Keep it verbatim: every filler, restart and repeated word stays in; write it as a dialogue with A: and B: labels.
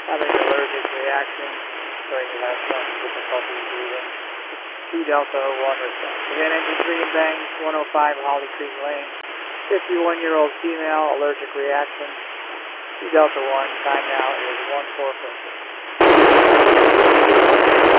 A: Having an allergic reaction during the last month, difficulty breathing. two Delta one response. Again, engine three and bangs, one oh five Holly Creek Lane. fifty-one-year-old female, allergic reaction. two Delta one, time now is one four four six.